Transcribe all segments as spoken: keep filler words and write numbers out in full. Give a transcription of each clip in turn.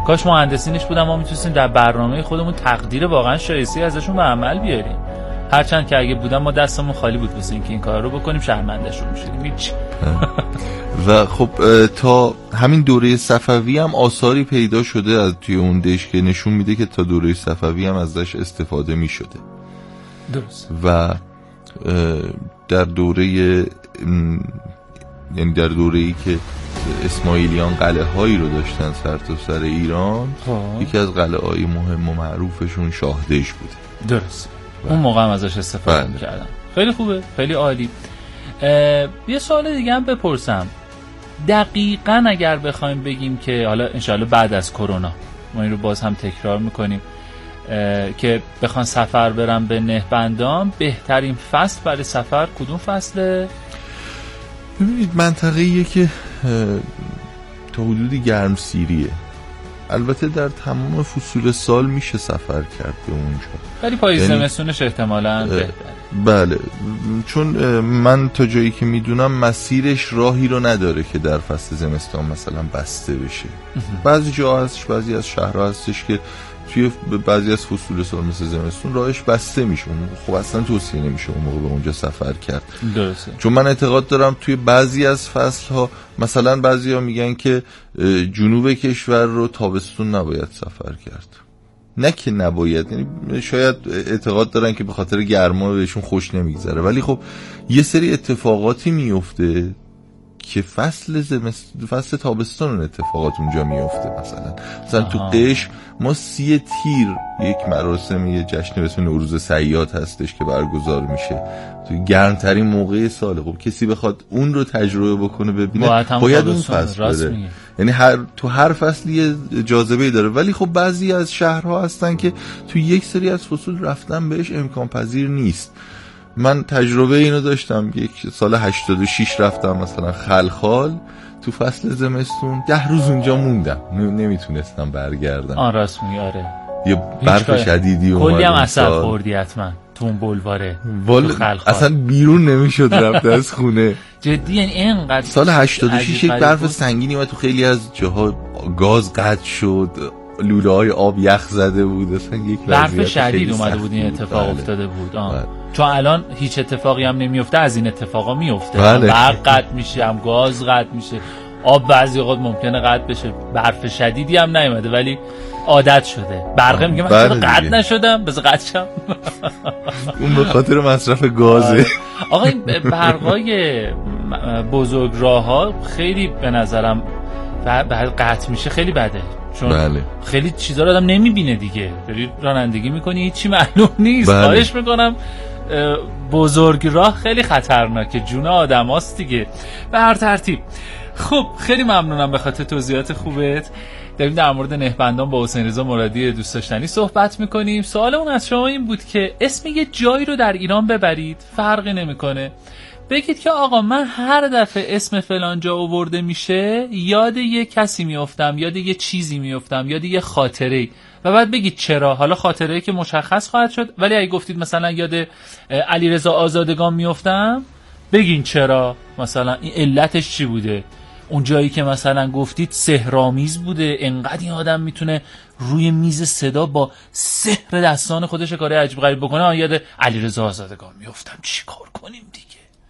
کاش مهندسینش بودن، ما میتونستیم در برنامه خودمون تقدیر واقعا شایسته ازشون به عمل بیاریم. هرچند که اگه بودن ما دستمون خالی بود واسه اینکه این کار رو بکنیم، شرمنده‌شون می‌شدیم. هیچ. و خب تا همین دوره صفوی هم آثاری پیدا شده از توی اون دش که نشون میده که تا دوره صفوی هم ازش استفاده میشده. درست. و در دوره یعنی در دوره‌ای که اسماعیلیان قلعه هایی رو داشتن سر تا سر ایران، یکی از قلعه های مهم و معروفشون شاهدش بوده. درست. اون موقع هم ازش استفاده می‌کردن. خیلی خوبه، خیلی عالی. یه سوال دیگه هم بپرسم. دقیقاً اگر بخوایم بگیم که حالا انشالله بعد از کرونا ما این رو باز هم تکرار میکنیم که بخوان سفر برن به نهبندان، بهترین فصل برای سفر کدوم فصله؟ ببینید منطقه‌ایه که تا حدودی گرمسیریه. البته در تمام فصول سال میشه سفر کرد به اونجا، ولی پاییز زمستونش احتمالاً بهتره. بله، چون من تا جایی که میدونم مسیرش راهی رو نداره که در فصل زمستان مثلا بسته بشه. بعضی جا هستش، بعضی از شهرها هستش که توی بعضی از فصول سال مثل زمستون راهش بسته میشه، خب اصلا توصیه نمیشه اون موقع به اونجا سفر کرد. درسته. چون من اعتقاد دارم توی بعضی از فصلها، مثلا بعضی ها میگن که جنوب کشور رو تابستون نباید سفر کرد. نه که نباید، یعنی شاید اعتقاد دارن که به خاطر گرما بهشون خوش نمیگذره، ولی خب یه سری اتفاقاتی میفته که فصل زمستون، فصل تابستون اون اتفاقات اونجا میفته. مثلا مثلا تو قش ما سی تیر یک مراسم، یه جشن به اسم نوروز صیاد هستش که برگزار میشه تو گرمترین موقع ساله. خب کسی بخواد اون رو تجربه بکنه ببینه باید, باید اون فصل بره. یعنی هر تو هر فصلی جاذبه داره، ولی خب بعضی از شهرها هستن که تو یک سری از فصول رفتن بهش امکان پذیر نیست. من تجربه اینو داشتم، یک سال هشتاد و شش رفتم مثلا خلخال تو فصل زمستون، ده روز اونجا موندم، نمیتونستم برگردم. آن راست میگی. آره، یه برف شدیدی اومد، کلی هم اثر خوردی حتما تو اون بلواره وال... تو خلخال اصلا بیرون نمیشد رفت از خونه. جدی یعنی اینقدر سال هشتاد و شش یک برف سنگینی اومد تو خیلی از جاها، گاز قطع شد، لوله های آب یخ زده بود، اصلا یک برف شدید اومده بود، این اتفاق بله. افتاده بود. آه. بله. چون الان هیچ اتفاقی هم نمیفته، از این اتفاقا میفته. بله. برق قطع میشه، هم گاز قطع میشه، آب بعضی اوقات ممکنه قطع بشه. برف شدیدی هم نیومده ولی عادت شده. برق میگه من بله قطع نشدم، بذار قطع شم. اون به خاطر مصرف گازه. آقا این برقای بزرگراه‌ها خیلی به نظرم بعد قطع میشه خیلی بده، چون بله. خیلی چیزا رو آدم نمیبینه دیگه، داری رانندگی میکنی هیچی معلوم نیست. خواهش بله. میکنم بزرگ راه خیلی خطرناکه، جون آدم هاست دیگه. به هر ترتیب خب خیلی ممنونم به خاطر توضیحات خوبت. داریم در مورد نهبندان با حسین رضا مرادی دوست داشتنی صحبت میکنیم. سوالمون از شما این بود که اسم یه جایی رو در ایران ببرید، فرقی نمیکنه، بگید که آقا من هر دفعه اسم فلان جا آورده میشه یاد یه کسی میافتم، یاد یه چیزی میافتم، یاد یه خاطره‌ای، و بعد بگید چرا. حالا خاطره‌ای که مشخص خواهد شد، ولی اگه گفتید مثلا یاد علیرضا آزادگان میافتم، بگین چرا، مثلا این علتش چی بوده. اون جایی که مثلا گفتید سحرآمیز بوده، انقدر این آدم میتونه روی میز صدا با سحر دستان خودش کار عجیب غریب بکنه، آن یاد علیرضا آزادگان میافتم، چی کار کنیم دیگه.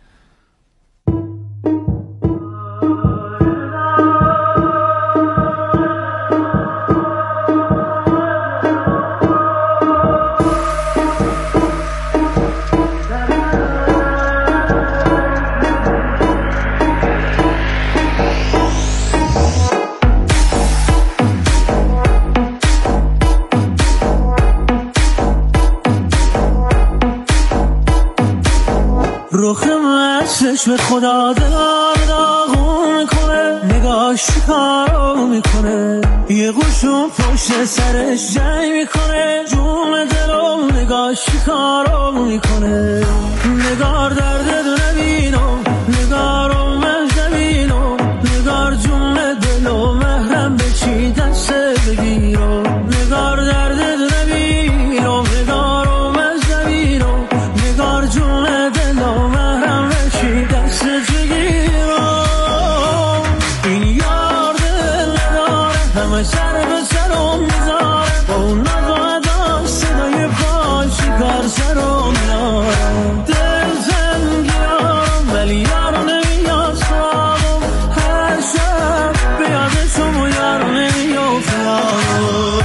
رخ مسش به خدا دلار داغون میکنه، نگاش کارو میکنه، یه قشون پشت سرش جنگ میکنه، جون دلو نگاش کارو میکنه. نگار درد دو نبینم، نگارو مهد نبینم، نگار جون دلو محرم به چی دست بگیرم. نگار درد دو نبینم، نگارو مهد نبینم، نگار جون دلو محرم به چی دست بگیرم. این یار دل نداره، همه سر به سرم میذاره با اون نزاده صدای پا شکار سرم میاره دل زنگیارم ولی یارو نمیاد سراغم هر شب به یادشم و یارو نمیاد سراغم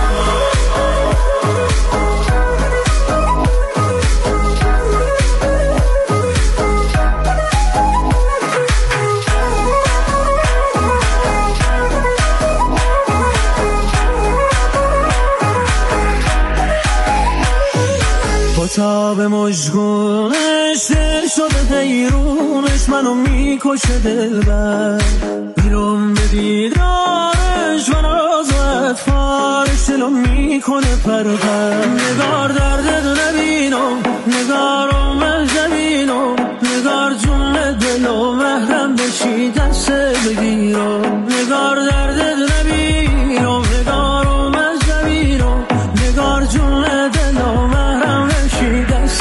تا به مشغولش دل شده دیرونش منو میکشه دل بر بیرون به دیدارش من از اطفارش دلو میکنه پرپر نگار درد دو نبینم نگارو مهجبینم نگار جون دلو محرم بشی دست بگیرم نگار درد دو نبینم نگارو مهجبینم نگار جون دلو محرم دست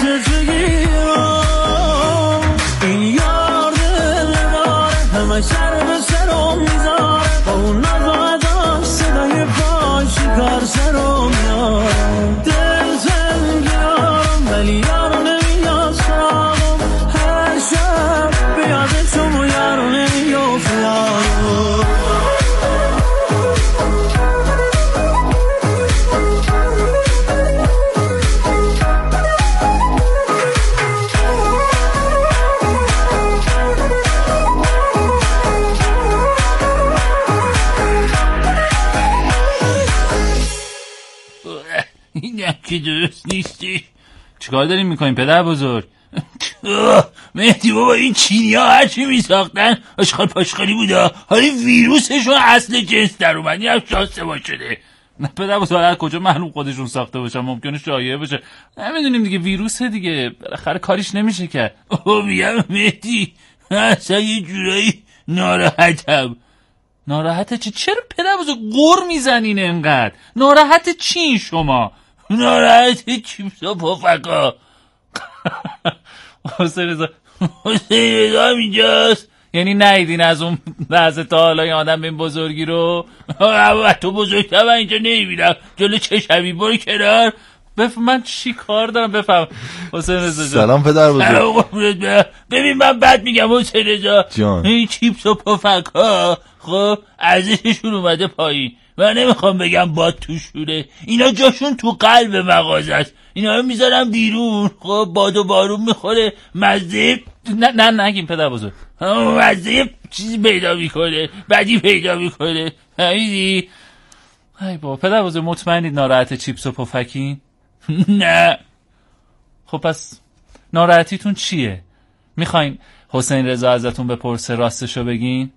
بگیرم این یار دل نداره همه سر به سرم میذاره با اون نزاده صدای پا شکار سرم میاره دل زنگیارم ولی یارو نمیاد سراغم هر شب به یادشم و یارو نمیاد سراغم این که درست نیستی. چیکار داریم میکنیم پدر بزرگ؟ مهدی بابا این چینی ها هرچی میساختن اشغال پاشغالی بوده حالی ویروسشون اصل جنس در اومد این هم شانسه با شده. نه پدر بزرگ از کجا معلوم خودشون ساخته باشن ممکنه شایعه باشه نمیدونیم دیگه ویروسه دیگه بالاخره کاریش نمیشه که. اوه میگم مهدی اصلا یه جورایی ناراحتم. ناراحت چی؟ چرا پدر بزرگ غر میزنین انقدر؟ ناراحت چین شما؟ ناراحت چیپس و پفکا. حسین رضا حسین رضا هم اینجاست. یعنی نیدین از اون لحظه تا حالا این آدم به این بزرگی رو؟ تو بزرگتر من اینجا نمیبینم جلو چشمی برو کنار. بفهم من چی کار دارم بفهم. حسین رضا سلام پدر بزرگ. ببین من بد میگم حسین رضا این چیپس و پفکا خب ارزششون اومده پایین. من نمیخوام بگم باد توشونه اینا جاشون تو قلب مغازه است اینا رو میذارم بیرون خب باد و بارون میخوره مزه نه نه نگیم پدر بزرگ مزه چیزی پیدا میکنه بدی پیدا میکنه همیدی. ای بابا پدر بزرگ مطمئنید ناراحت چیپس و پفکین؟ نه. خب پس ناراحتیتون چیه؟ میخواین حسین رضا ازتون بپرسه راستشو بگین؟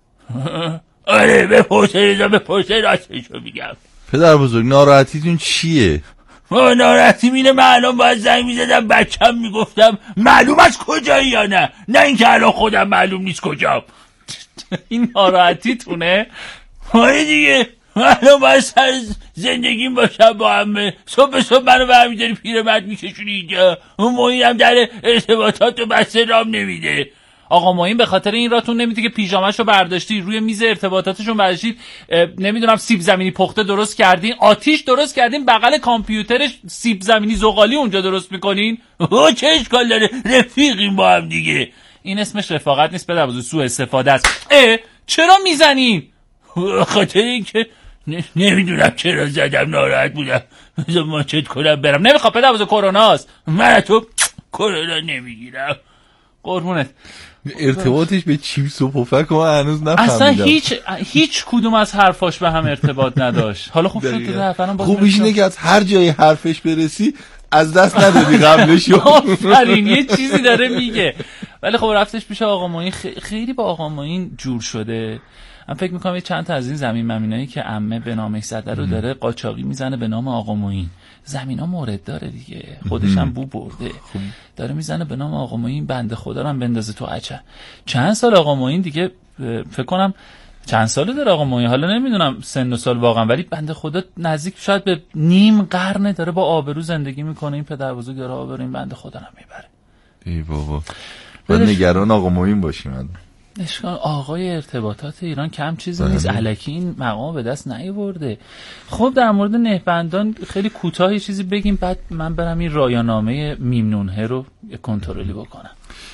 آره بپرسه رضا بپرسه راستشو میگم. پدر بزرگ ناراحتیتون چیه؟ ما ناراحتیم اینه من الان باید زنگ میزدم بچم میگفتم معلوم از کجایی یا نه نه اینکه الان خودم معلوم نیست کجام. این ناراحتیتونه؟ آره دیگه الان باید سر زندگیم باشم با همه صبح صبح منو برمیداری پیرمرد میکشونی اینجا اون موینم در ارتباطات و بسته رام نمیده. آقا موین به خاطر این راتون نمیده که پیژامش رو برداشتی روی میز ارتباطاتشون برداشتید نمیدونم سیب زمینی پخته درست کردین آتیش درست کردین بغل کامپیوترش سیب زمینی زغالی اونجا درست میکنین. او چه اشکال داره رفیقیم با هم دیگه. این اسمش رفاقت نیست پدر بزرگ سوء استفاده است. اه چرا میزنین؟ خاطر اینکه نمیدونم چرا زدم ناراحت بودم بذار ماچت کنم برم. نمیخوام پدر بزرگ کروناست من تو کرونا نمیگیرم قربونت. ارتباطش به چیپس و پفک ما هنوز نفهمیدم اصلا هیچ هیچ کدوم از حرفاش به هم ارتباط نداشت. حالا خوب شد تو حرفانم باز خوبیش اینه که از هر جای حرفش برسی از دست ندادی قبلش. آفرین یه چیزی داره میگه. ولی خب رفتش پیش آقا معین خیلی با آقا معین جور شده. من فکر میکنم یه چند تا از این زمین ممینایی که عمه به نامش زده رو داره قاچاقی میزنه به نام آقا معین. زمینا مورد داره دیگه خودش هم بو برده داره میزنه به نام آقا معین بنده خدا رو هم بندازه تو عجب. چند سال آقا معین دیگه فکر کنم چند ساله داره آقا معین حالا نمیدونم سن و سال واقعا ولی بنده خدا نزدیک شاید به نیم قرن داره با آبرو زندگی میکنه. این پدر بزرگ داره آبرو این بنده خدا رو میبره. ای بابا بعد نگران آقا معین باشیم. اشکال آقای ارتباطات ایران کم چیزی نیست، الکی این مقام به دست نیاورده. خب در مورد نهبندان خیلی کوتاه چیزی بگیم، بعد من برم این رایانامه میمنونه رو کنترلی بکنم.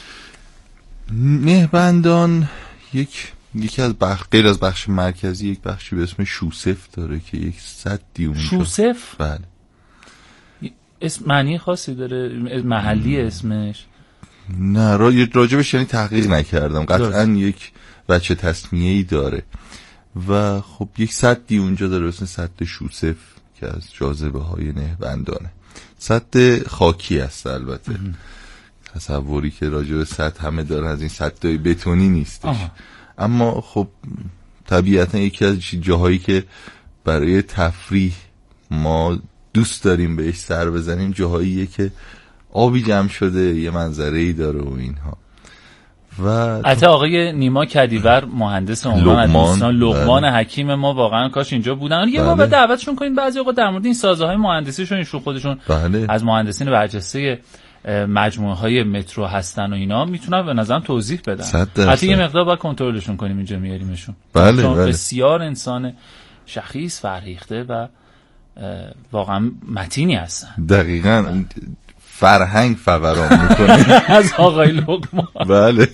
نهبندان یک یکی از بخش غیر از بخش مرکزی یک بخشی به اسم شوسف داره که یک سدی اونجا. شوسف؟ بله. اسم معنی خاصی داره؟ محلی اسمش؟ نه راجبش یعنی تحقیق نکردم، قطعا یک بچه تسمیه‌ای داره و خب یک سدی اونجا داره اسم سد شوسف که از جاذبه های نهبندانه. سد خاکی است البته. تصوری که راجب سد همه دارن از این سدای بتونی نیستش. آه. اما خب طبیعتا یکی از جاهایی که برای تفریح ما دوست داریم بهش سر بزنیم جاهاییه که آبی جمع شده، یه منظره‌ای داره و اینها. و حتی آقای نیما کدیور مهندس عمران دوستان لقمان بله. حکیم ما واقعا کاش اینجا بودن. یه بار بله. دعوتشون کنیم بعضی اوقات در مورد این سازه‌های مهندسیشون ایشون خودشون بله. از مهندسین برجسته مجموعه های مترو هستن و اینا میتونن به نظرم توضیح بدن. حتی یه مقدار باید کنترلشون کنیم اینجا میاریمشون. بله بله. بسیار انسان شخیص فرهیخته و واقعا متینی هستن. دقیقاً فرهنگ فوران میکنه از آقای لقمان. بله.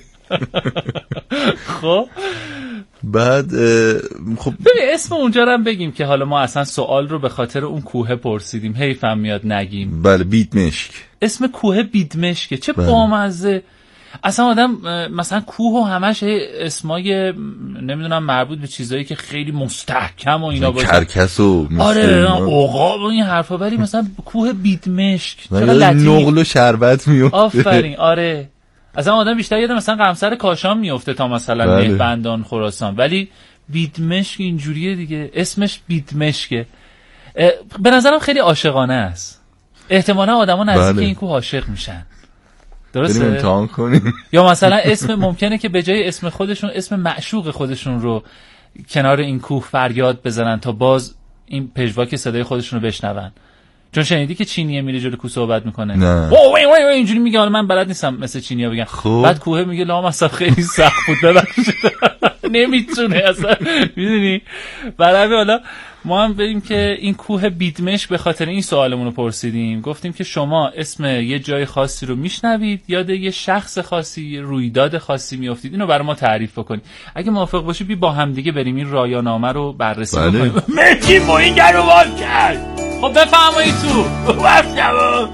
خب بعد خب اسم اونجا رو هم بگیم که حالا ما اصلا سوال رو به خاطر اون کوه پرسیدیم، حیفم میاد نگیم. بله بیدمشک. اسم کوه بیدمشکه، چه بله. بامزه. اصلا آدم مثلا کوه و همش اسمای نمیدونم مربوط به چیزایی که خیلی مستحکم و اینا باشه، کرکس و آره عقاب و این حرفا، ولی مثلا کوه بیدمشک چقدر لطیف، نقل و شربت میفته. آفرین. آره اصلا آدم بیشتر یاد مثلا قمصر کاشان میفته تا مثلا بله. نهبندان خراسان، ولی بیدمشک اینجوریه دیگه، اسمش بیدمشکه. به نظرم خیلی عاشقانه است، احتمالاً آدما نزدیک بله. این کوه عاشق میشن. درسته؟ بریم امتحان کنیم. یا مثلا اسم ممکنه که به جای اسم خودشون اسم معشوق خودشون رو کنار این کوه فریاد بزنن تا باز این پژواک صدای خودشون رو بشنون. چون شنیدی که چینیه میره جلوی کوه صحبت میکنه، نه وای وای وای اینجوری میگه، حالا من بلد نیستم مثل چینی‌ها بگم. خوب. بعد کوه میگه لامصب خیلی سخت بود ببخشید. نمیتونه اصلا، میدونی. برای حالا ما هم بریم که این کوه بیدمشک به خاطر این سوالمون رو پرسیدیم، گفتیم که شما اسم یه جای خاصی رو میشنوید، یاد یه شخص خاصی، یه رویداد خاصی میافتید، اینو برای ما تعریف بکنید. اگه موافق باشی بی با هم دیگه بریم این رایانامه رو بررسی بله. بکنیم. مهدی موین در رو وال کرد. خب بفرمایید تو. وقتم.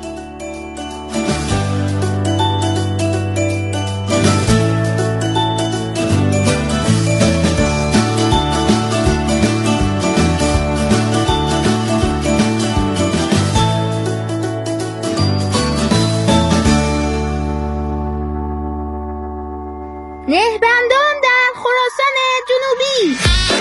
نهبندان در خراسان جنوبی.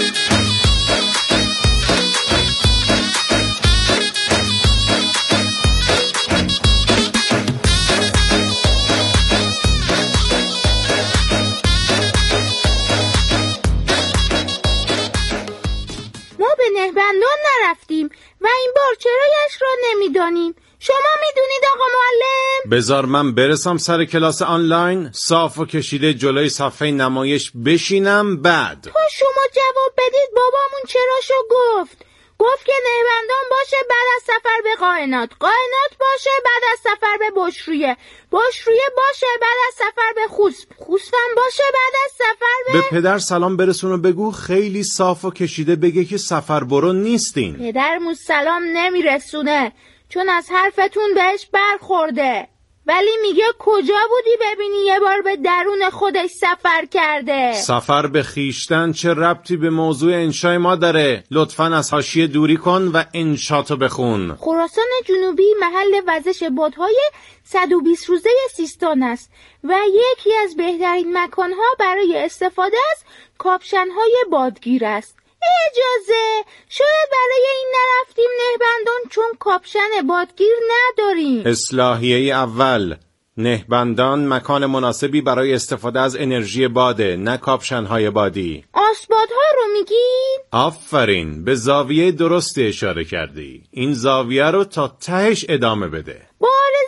ما به نهبندان نرفتیم و این بار چرایش را نمیدانیم. شما میدونید آقا معلم؟ بذار من برسم سر کلاس آنلاین، صاف و کشیده جلوی صفحه نمایش بشینم، بعد تو شما جواب بدید. بابامون چراشو گفت؟ گفت که نهبندان باشه بعد از سفر به قائنات، قائنات باشه بعد از سفر به بشرویه، بشرویه باشه بعد از سفر به خوسب، خوسبم باشه بعد از سفر به به پدر سلام برسون و بگو خیلی صاف و کشیده بگه که سفر برو نیستین. پدرمون سلام نمیرسونه چون از حرفتون بهش برخورده، ولی میگه کجا بودی ببینی یه بار به درون خودش سفر کرده. سفر به خیشتن چه ربطی به موضوع انشای ما داره؟ لطفاً از حاشیه دوری کن و انشاتو بخون. خراسان جنوبی محل وزش بادهای صد و بیست روزه سیستان است و یکی از بهترین مکانها برای استفاده از کاپشن‌های بادگیر است. اجازه شاید برای این نرفتیم نهبندان چون کاپشن بادگیر نداریم. اصلاحیه اول، نهبندان مکان مناسبی برای استفاده از انرژی باده، نه کاپشن‌های بادی. آسبادها رو میگین؟ آفرین، به زاویه درستی اشاره کردی. این زاویه رو تا تهش ادامه بده. با آرزوی این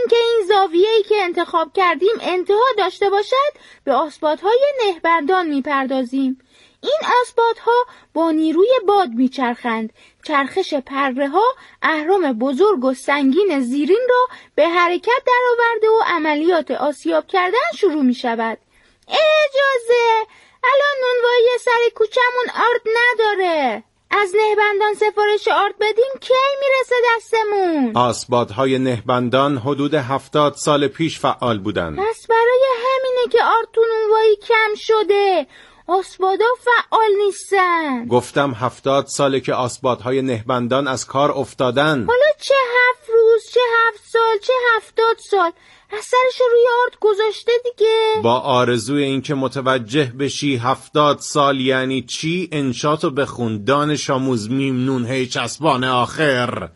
اینکه این زاویه‌ای که انتخاب کردیم انتها داشته باشد به آسبادهای نهبندان میپردازیم. این آسبادها با نیروی باد میچرخند. چرخش پره ها اهرام بزرگ و سنگین زیرین را به حرکت درآورده و عملیات آسیاب کردن شروع می شود. اجازه، الان نونوایی سر کوچمون آرد نداره. از نهبندان سفارش آرد بدیم کی میرسه دستمون؟ آسبادهای نهبندان حدود هفتاد سال پیش فعال بودن. پس برای همینه که آرد تو نونوایی کم شده. آسبادا فعال نیستن. گفتم هفتاد ساله که آسبادهای نهبندان از کار افتادن. حالا چه هفت روز، چه هفت سال، چه هفتاد سال، اثرشو روی آرد گذاشته دیگه. با آرزوی این که متوجه بشی هفتاد سال یعنی چی، انشاتو بخون. دانش آموز میمنون هی چسبان آخر.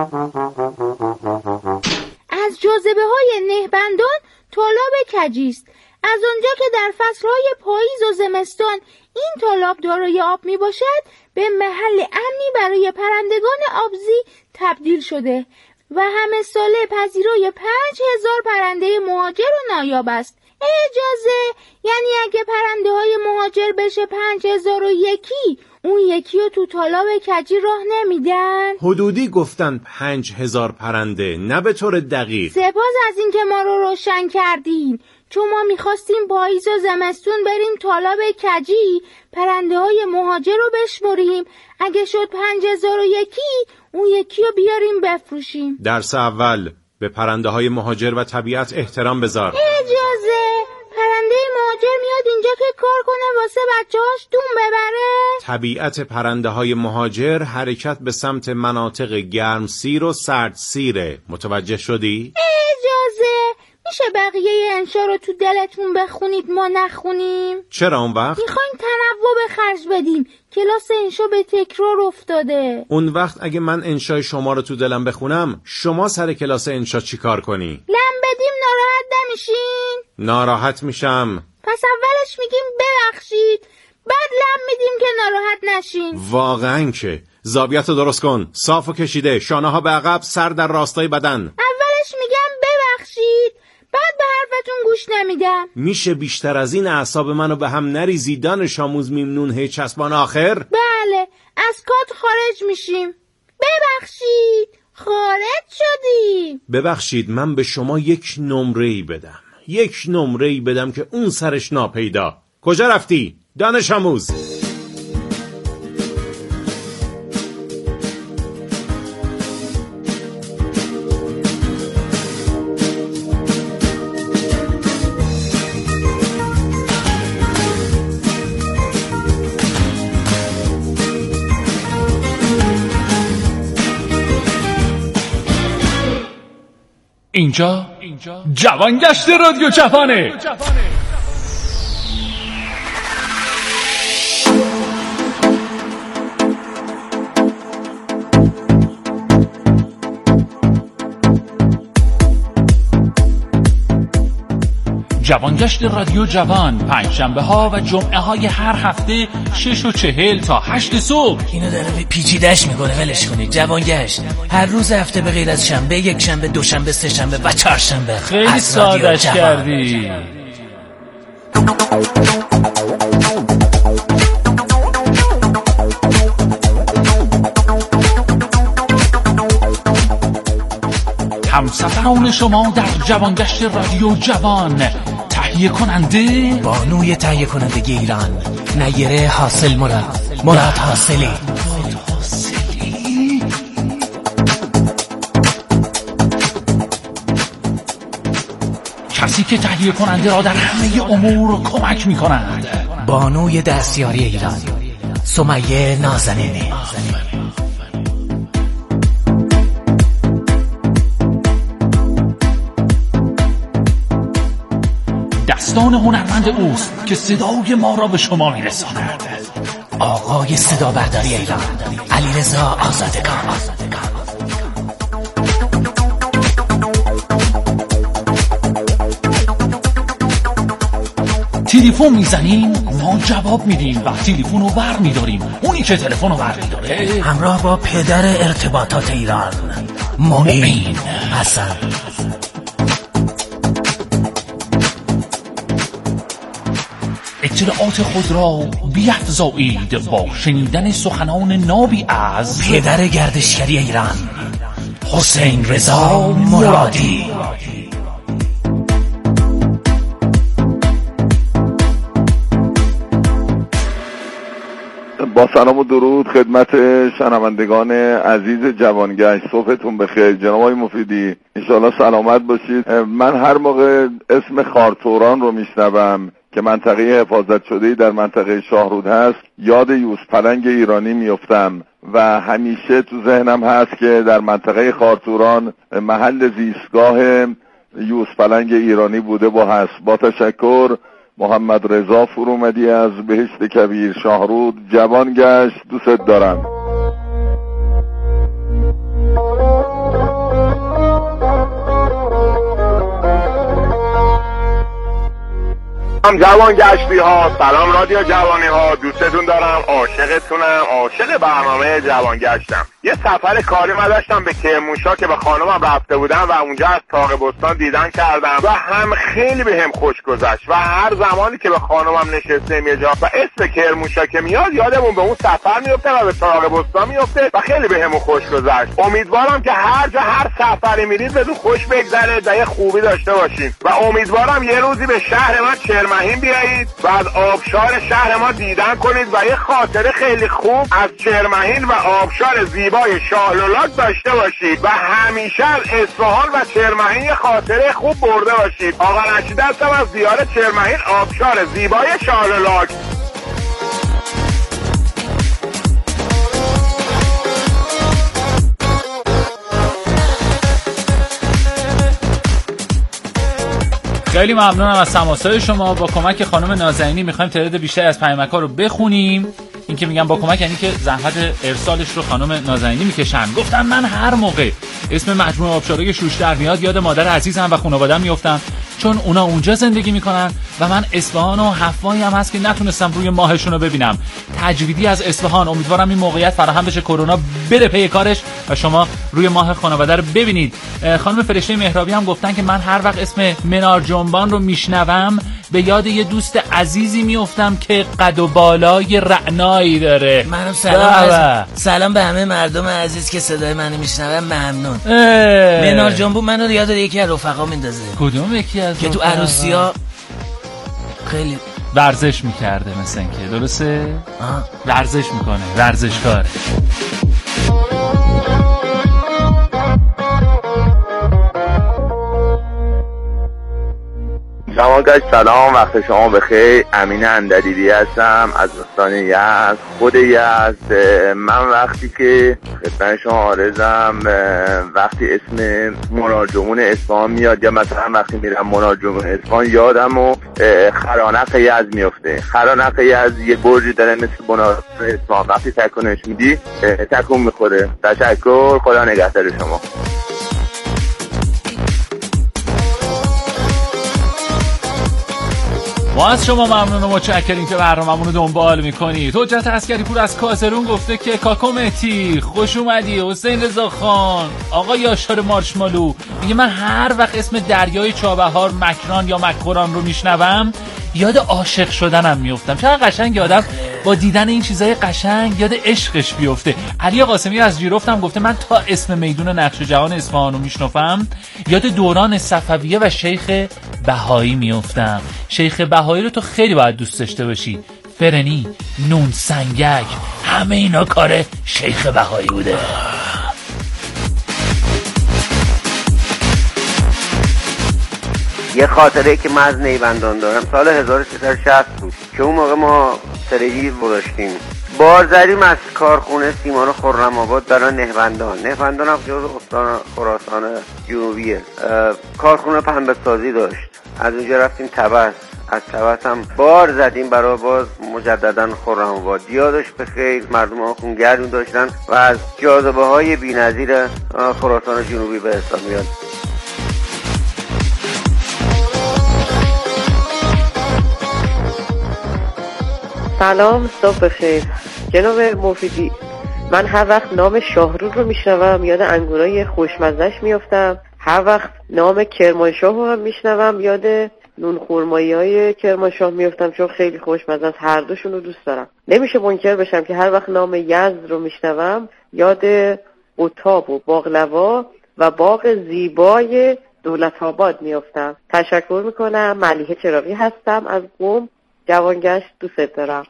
از جاذبه های نهبندان طالاب کجیست. از آنجا که در فصلهای پاییز و زمستان این طالاب دارای آب می باشد، به محل امنی برای پرندگان آبزی تبدیل شده و همه ساله پذیرای پنج هزار پرنده مهاجر و نایاب است. اجازه، یعنی اگه پرنده های مهاجر بشه پنج هزار و یکی، اون یکی رو تو طالاب کجی راه نمیدن؟ حدودی گفتن پنج هزار پرنده، نه به طور دقیق. سپاس از این که ما رو روشن کردین، چون ما میخواستیم پاییز و زمستون بریم طالاب کجی پرنده های مهاجر رو بشمریم. اگه شد پنج هزار و یکی، اون یکی رو بیاریم بفروشیم. درس اول، به پرنده های مهاجر و طبیعت احترام بذار. اجازه، پرنده مهاجر میاد اینجا که کار کنه واسه بچه‌هاش دون ببره؟ طبیعت پرنده های مهاجر حرکت به سمت مناطق گرمسیر و سردسیره. متوجه شدی؟ اجازه، میشه بقیه انشا رو تو دلتون بخونید ما نخونیم؟ چرا اون وقت؟ میخوایم تنوع به خرج بدیم. کلاس انشا به تکرار افتاده. اون وقت اگه من انشای شما رو تو دلم بخونم، شما سر کلاس انشا چی کار کنی؟ لم بدیم ناراحت نمیشین؟ ناراحت میشم. پس اولش میگیم ببخشید، بعد لم میدیم که ناراحت نشین. واقعا که زاویه‌تو درست کن. صاف و کشیده، شانه ها به عقب، سر در راستای بدن. اولش میگم ببخشید، بعد به حرفتون گوش نمیدم. میشه بیشتر از این اعصاب منو به هم نریزی دانش آموز میمنون هی چسبان آخر؟ بله، از کات خارج میشیم. ببخشید، خارج شدیم. ببخشید، من به شما یک نمره‌ای بدم. یک نمره‌ای بدم که اون سرش ناپیدا. کجا رفتی؟ دانش آموز. اینجا جوانگشت رادیو جوانه. جوانگشت رادیو جوان پنجشنبه ها و جمعه های هر هفته شش و چهل تا هشت صبح. اینو داره پیچیدش میکنه، ولش کنید. جوانگشت هر روز هفته به غیر از شنبه، یک شنبه، دوشنبه، سه شنبه و چهارشنبه. خیلی سادهش کردی. همسفران شما در جوانگشت رادیو جوان، تهیه کننده بانوی تهیه کنندگی ایران، نیره حاصل مراد مراد حاصلی. کسی که تهیه کننده را در همه امور کمک می کند، بانوی دستیاری ایران، سمیه نازنینی. دستان هنرمند اوست که صدای ما را به شما میرساند. آقای صدا برداری ایران، علیرضا آزادگان. تلفن میزنیم، ما جواب میدیم و تلفن رو بر میداریم. اونی که تلفن رو بر میداره همراه با پدر ارتباطات ایران، معین حسن. اطلاعات خود را بیفزایید با شنیدن سخنان نابی از پدر گردشگری ایران حسین رضا مرادی. با سلام و درود خدمت شنوندگان عزیز جوانگشت، صبحتون بخیر. جناب آقای مفیدی انشاءالله سلامت باشید. من هر موقع اسم خارتوران رو میشنوم که منطقه حفاظت شده‌ای در منطقه شاهرود هست، یاد یوزپلنگ ایرانی میافتم و همیشه تو ذهنم هست که در منطقه خارتوران محل زیستگاه یوزپلنگ ایرانی بوده با هست. با تشکر، محمد رضا فرومدی از بهشت کبیر شاهرود. جوان گشت، دوست دارم. هم جوان گشتی ها، سلام رادیو جوانی ها، دوستتون دارم، عاشقتونم، عاشق برنامه جوان گشتم. یه سفر کاری من داشتم به کرمانشاه که به خانمم رفته بودم و اونجا از طاق بستان دیدن کردم و هم خیلی به هم خوش گذشت و هر زمانی که به خانمم نشستیم یه جا و اسم کرمانشاه که میاد یادمون به اون سفر میفته و به طاق بستان میفته و خیلی به هم خوش گذشت. امیدوارم که هر جا هر سفری میرید بهتون خوش بگذره و یه خوبی داشته باشین و امیدوارم یه روزی به شهر من چرمهین بیایید و از آبشار شهر ما دیدن کنید و یه خاطره خیلی خوب از چرمهین و آبشار زیبای شاهلولاک داشته باشید و همیشه از اصفهان و چرمهین یه خاطره خوب برده باشید. آقا رشید هستم از دیار چرمهین، آبشار زیبای شاهلولاک. خیلی ممنونم از تماس‌های شما. با کمک خانم نازنینی می‌خوایم تعداد بیشتری از پیامک‌ها رو بخونیم. این که میگم با کمک یعنی که زحمت ارسالش رو خانم نازنینی میکشن. گفتم من هر موقع اسم مجموعه آبشارای شوش در میاد یاد مادر عزیزم و خانواده‌ام میافتم، چون اونا اونجا زندگی میکنن و من اصفهان و حفایی هم هست که نتونستم روی ماهشون رو ببینم. تجویدی از اصفهان، امیدوارم این موقعیت فراهم بشه، کرونا بره پی کارش و شما روی ماه خانواده رو ببینید. خانم فرشته مهرابی هم گفتن که من هر وقت اسم منار جنبان رو میشنوم به یاد یه دوست عزیزی میافتم که قد و بالای رعنایی داره. منم سلام سلام به همه مردم عزیز که صدای منو میشنون. ممنون. منار جنبون منو یاد یکی از رفقا میندازه. کدوم یکی از که تو عروسی‌ها خیلی ورزش میکرده مثلا که درسته؟ آه. ورزش میکنه، ورزشکاره. جوانگشت سلام، وقت شما بخیر. امین اندریدی هستم از استان یزد، خود یزد. من وقتی که خدمت شما عارضم، وقتی اسم منارجمون اصفهان میاد یا مثلا وقتی میرم منارجمون اصفهان یادم و خرانق یزد میفته. خرانق یزد یه برجی داره مثل منارجمون اصفهان، وقتی تکونش میدی تکون میخوره. تشکر، خدا نگهدار شما. ما از شما ممنون و متشکریم که برنامه‌مون رو دنبال می‌کنید. حجت عسکری پور از کازرون گفته که کاکا مهدی خوش اومدی. حسین رضا خان، آقا یاشار مارشمالو میگه من هر وقت اسم دریای چابهار، مکران یا مکران رو میشنوم یاد عاشق شدنم میافتم. چقدر قشنگ آدم با دیدن این چیزای قشنگ یاد عشقش بیفته. علی قاسمی از جیرفتم گفته من تا اسم میدون نقش جهان اصفهان رو میشنفم یاد دوران صفویه و شیخ بهایی میافتم. شیخ بهایی رو تو خیلی باید دوست داشته باشی. فرنی، نون سنگک، همه اینا کار شیخ بهایی بوده. یه خاطره که من از نیوندان دارم سال هزار و سیصد و شصت بود که اون موقع ما سرگی داشتیم. بار زدیم از کارخونه سیمان خرم‌آباد برای نهوندان. نهوندان هم جز استان خراسان جنوبیه. کارخونه پنبه سازی داشت. از اونجا رفتیم طبس. از طبس هم بار زدیم برای باز مجددا خرم‌آباد. یادش بخیر، مردم ها خونگردون داشتن و از جاذبه های بی‌نظیر خراسان جنوبی به حساب میاد. سلام، صبح بخیر جناب مفیدی. من هر وقت نام شاهرود رو میشنوم یاد انگورای خوشمزه‌اش میافتم. هر وقت نام کرمانشاه رو هم میشنوم یاد نون خرمایی های کرمانشاه میفتم چون خیلی خوشمزه است. هر دوشون رو دوست دارم. نمیشه منکر بشم که هر وقت نام یزد رو میشنوم یاد عتاب و باقلوا و باغ زیبای دولت آباد میفتم. تشکر میکنم. ملیحه چراغی هستم از قم جوانگشت. دوست دارم.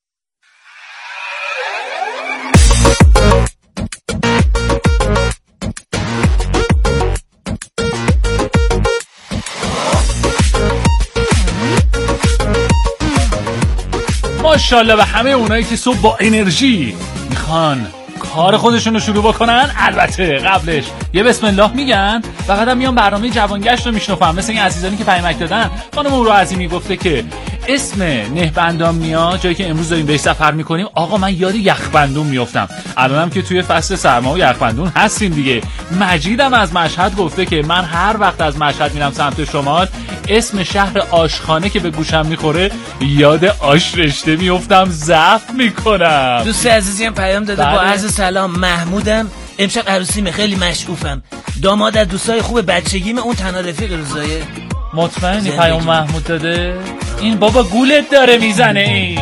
ماشاءالله به همه اونایی که صبح با انرژی میخوان کار خودشون رو شروع بکنن. البته قبلش یه بسم الله میگن و بعدم میان برنامه جوانگشت رو میشنفن. مثل این عزیزانی که پیامک دادن. خانم اورو عظیمی گفته که اسم نهبندان میاد جایی که امروز داریم بهش سفر میکنیم. آقا من یاد یخبندون میافتم. الانم که توی فصل سرما و یخبندون هستیم دیگه. مجیدم از مشهد گفته که من هر وقت از مشهد میرم سمت شمال اسم شهر آشخانه که به گوشم میخوره یاد آش رشته میافتم ضعف میکنم. دوست عزیزی هم پیام داده با عرض سلام محمودم امشب عروسیمه خیلی مشعوفم. داماد از دوستای خوب بچگیم اون تنها رفیق روزایه. مطمئنی پیام محمود داده؟ این بابا گولت داره میزنه این.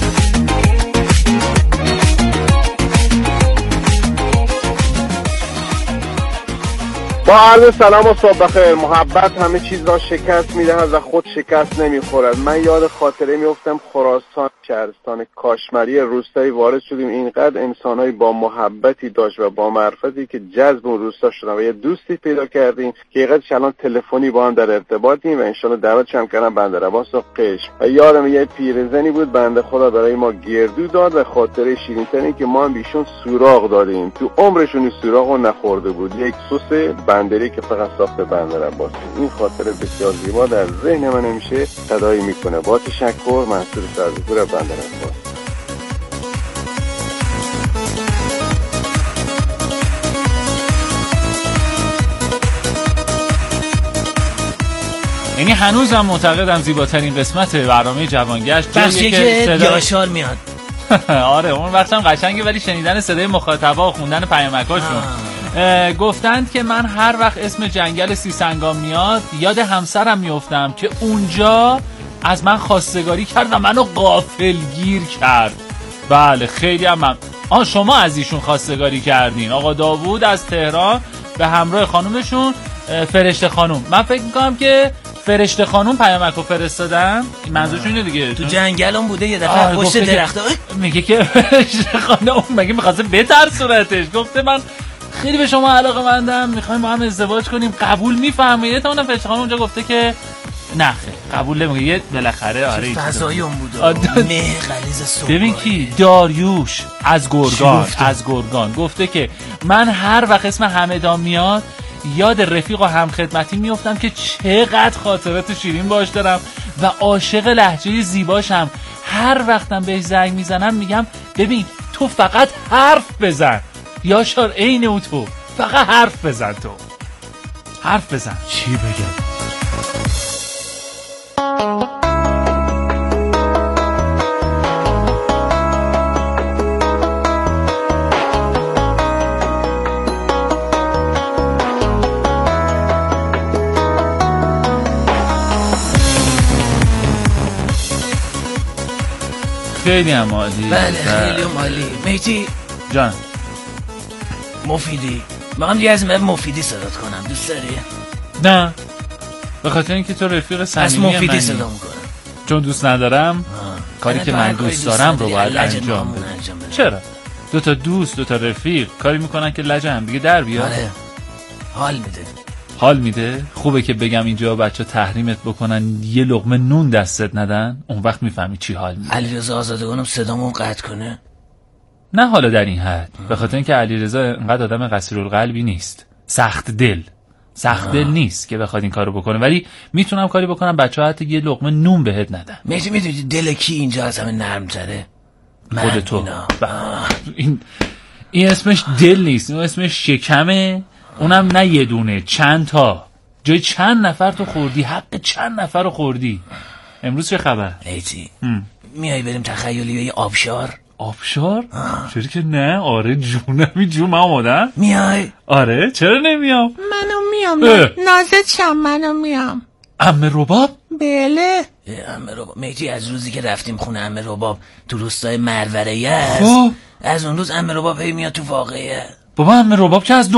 با عرض سلام و صبح بخیر. محبت همه چیز را شکست میدهد و خود شکست نمیخورد. من یاد خاطره میافتم خراسان شهرستان کاشمری روستایی وارد شدیم. اینقدر انسان‌های با محبتی داشت و با معرفتی که جذب اون روستا شدن و یه دوستی پیدا کردیم که اینقدر الان تلفنی با هم در ارتباطیم و انشالله دعوتش هم کردم بندر عباس و قشم. و یادم یه پیرزنی بود بنده خدا برای ما گردو داد و خاطره شیرین‌ترین که ما هم بیشون سوراخ دادیم. تو عمرشون این سوراخو نخورده بود. یک سس بندری که فقط ساخت بندر عباس. این خاطره بسیار زیبا در ذهن من همیشه تداعی میکنه. با تشکر. منصور سرزپور بندر عباس. یعنی هنوزم معتقدم زیباترین قسمت برنامه جوانگشت بخشی که یاشار میاد. آره اون وقتم قشنگه ولی شنیدن صدای مخاطبا و خوندن پیامکاشون. گفتند که من هر وقت اسم جنگل سیسنگام میاد یاد همسرم میافتم که اونجا از من خواستگاری کرد و منو غافلگیر کرد. بله خیلی هم من... آه شما از ایشون خواستگاری کردین. آقا داوود از تهران به همراه خانومشون فرشته خانوم. من فکر میکنم که فرشته خانوم پیامکو فرستادن. این منظورشون اینه دیگه. تو جنگل هم بوده یه دفعه پشت درخت میگه که فرشته خانوم مگه میخواسته بترسونتش. گفته من خیلی به شما علاقه مندم میخوایم با هم ازدواج کنیم. قبول میفهمه. یه تا اونم فرشته خانوم اونجا گفته که نه قبول نمیگه. یه بالاخره آره فضایی اون بود. مه غلیظ صبح. ببین کی داریوش از گرگان از گرگان گفته که من هر وقت اسم حمدان میاد یاد رفیق و همخدمتی میافتم که چقدر خاطرات شیرین باش دارم و عاشق لهجه زیباشم. هر وقتم بهش زنگ میزنم میگم ببین تو فقط حرف بزن. یاشار عین او تو فقط حرف بزن. تو حرف بزن. چی بگم؟ خیلی هم عالی. بله خیلی هم عالی. مهدی جان مفیدی میخوام دیگه از من مفیدی صدات کنم. دوست داری؟ نه به خاطر اینکه تو رفیق صمیمی منی. مفیدی صدا میکنم چون دوست ندارم. کاری که من دوست دارم رو باید انجام بدم. چرا؟ دو تا دوست دو تا رفیق کاری میکنن که لجه هم دیگه در بیاد. آره حال میده. حال میده. خوبه که بگم اینجا بچه تحریمت بکنن یه لقمه نون دستت ندن. اون وقت میفهمی چی حال میده. علیرضا آزادگانم صدامو قطع کنه. نه حالا در این حد. به خاطر اینکه علیرضا انقدر آدم قصیرالقلبی نیست. سخت دل سخت دل نیست که بخواد این کارو بکنه. ولی میتونم کاری بکنم بچه‌ها حتی یه لقمه نون بهت ندن. میگی میدونی دل کی اینجا از همه نرم تره؟ خود تو. این این اسمش دل نیست. این اسمش شکمه. اونم نه یه دونه چند تا. جای چند نفر تو خوردی. حق چند نفر رو خوردی. امروز چه خبر؟ ایتی میای بریم تخیلی به یه آبشار؟ آبشار؟ چرا که نه. آره جونمی جون من آمادم. میای؟ آره چرا نمیام؟ منو میام. نازت شم منو میام. عمه رباب؟ بله عمه رباب میتی از روزی که رفتیم خونه عمه رباب تو روستای مروره است، از اون روز عمه رباب هی میاد تو واقعه. بابا عمه رباب که از